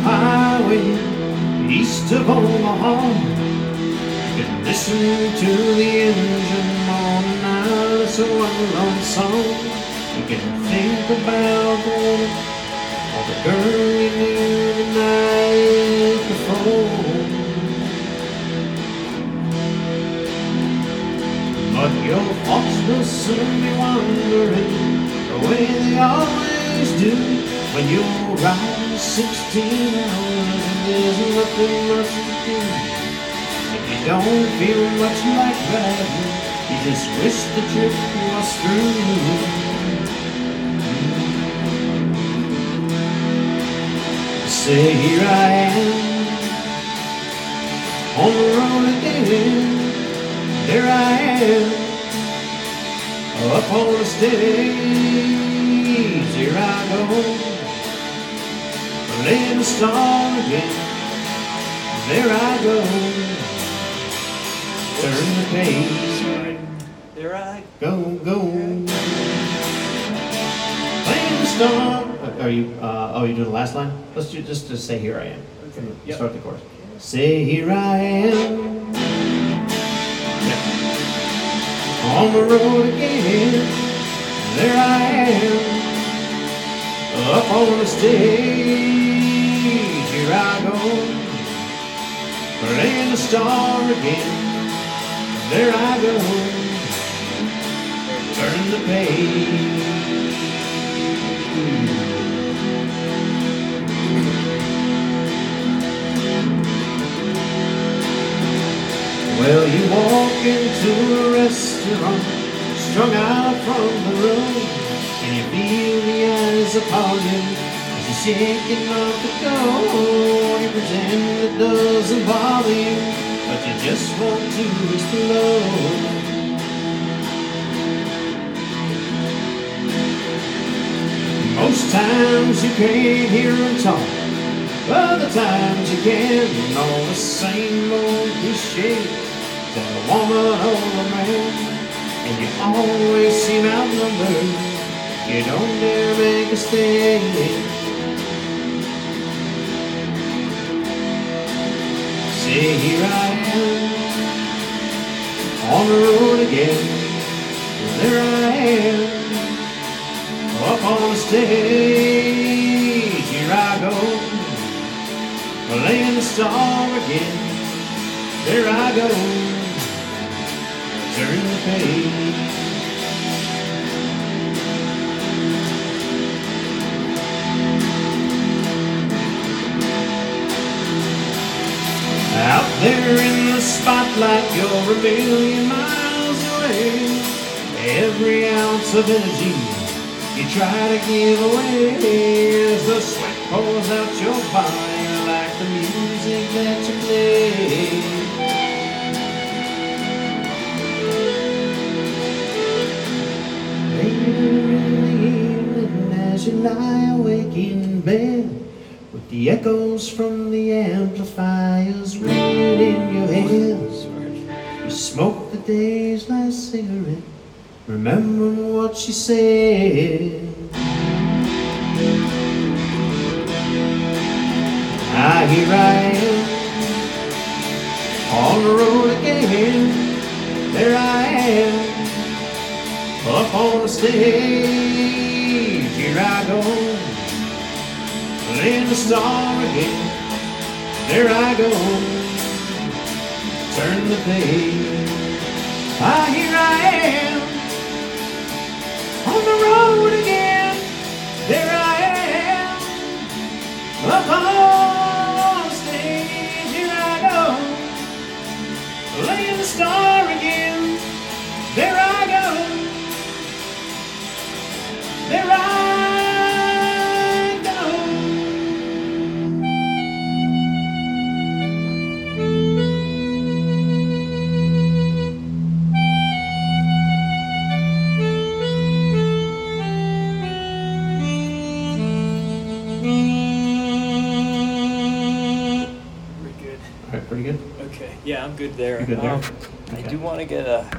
highway east of Omaha. You can listen to the engine all night. It's a one-love song. You can think about the girl you knew the night before. But your thoughts will soon be wandering the way they always do when you're riding 16 hours and there's nothing much to do. If you don't feel much like riding, you just wish the trip was through. Say here I am on the road again. There I am up on the stage. Here I go, playing the star again. There I go, turn the page. There I go, playing the star. Are you? Oh, you're doing the last line? Let's just say here I am. Okay. Yep. Start the chorus. Say here I am. Yeah. On the road again. There I am. Up on the stage. Here I go. Playing the star again. There I go. Turn the page. Well, you walk into a restaurant, strung out from the road, and you feel the eyes upon you as you're shaking off the cold. You pretend it doesn't bother you, but you just want to explode. Most times you can't hear them talk, other times you can, and all the same old cliché. A woman or a man, and you always seem outnumbered. You don't dare make a stand. Say here I am on the road again. There I am up on the stage. Here I go, playing the star again. There I go, turn the page. Out there in the spotlight, you're a million miles away. Every ounce of energy you try to give away as the sweat pours out your body like the music that you play. As you lie awake in bed with the echoes from the amplifiers ringing in your head, you smoke the day's last cigarette, remembering what she said. Here I am on the road again. There I am up on the stage. Here I go, playing the star again. There I go, turn the page. Here I am on the road again. There I am up on the stage. Here I go, playing the star again. There I go, there I go. Pretty good. All right, pretty good. Okay. Yeah, I'm good there. You good there? I do want to get a